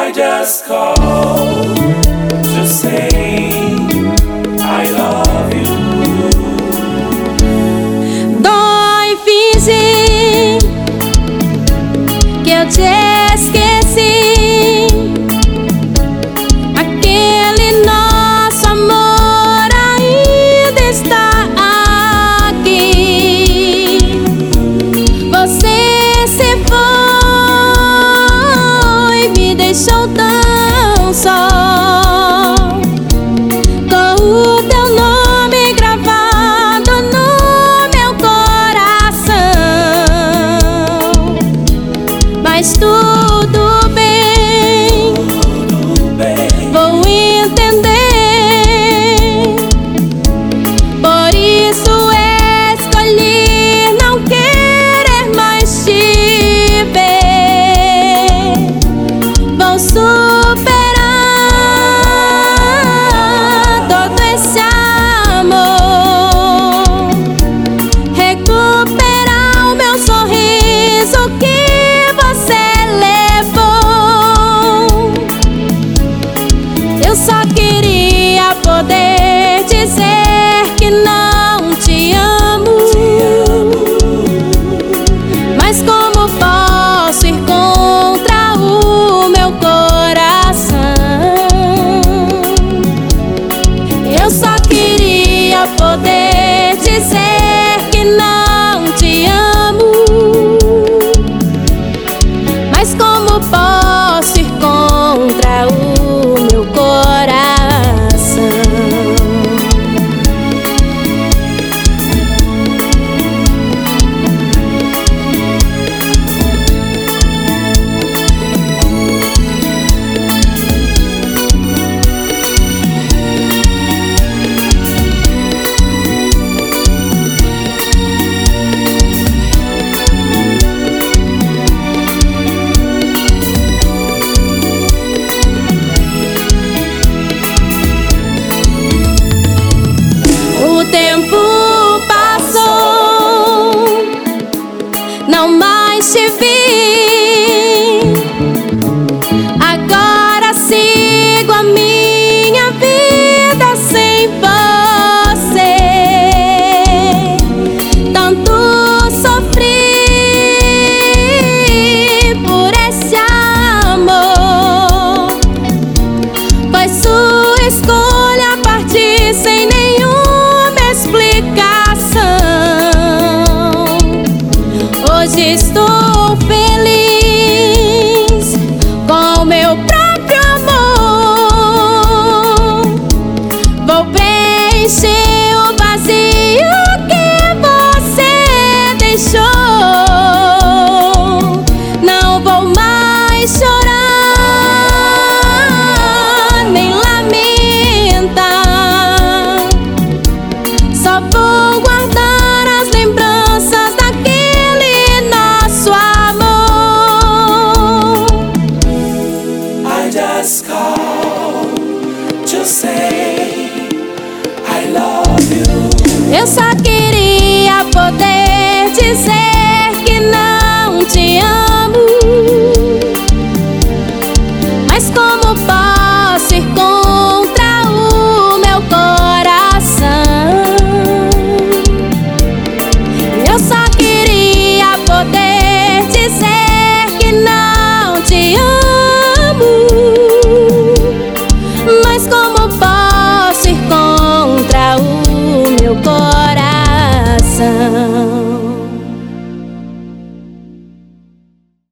I just called to say I love you. Dói fingir que eu te esqueci. Aquele nosso amor ainda está aqui. Você se foi, me deixou tão só, com o teu nome gravado no meu coração. Mas tudo bem, vou entender. Por isso escolhi não querer mais te ver. Vou superar todo esse amor, recuperar o meu sorriso que você levou. Eu só queria poder dizer que não te amo, mas como posso ir contra o meu coração? Eu só queria poder dizer que não te amo, mas como posso ir contra o meu coração? O tempo passou, não mais te vi. Agora sigo a minha vida sem você. Tanto sofri por esse amor. Foi sua escolha partir sem nenhuma explicação. Hoje estou feliz com meu próprio amor. Vou preencher o vazio que você deixou. Não vou mais chorar nem lamentar. Só vou guardar as lembranças daquele nosso amor. I just called to say I love you. Eu só queria poder dizer que não te amo, mas como posso ir contra o meu coração? Eu só queria poder dizer que não te amo, mas como posso ir contra o meu coração?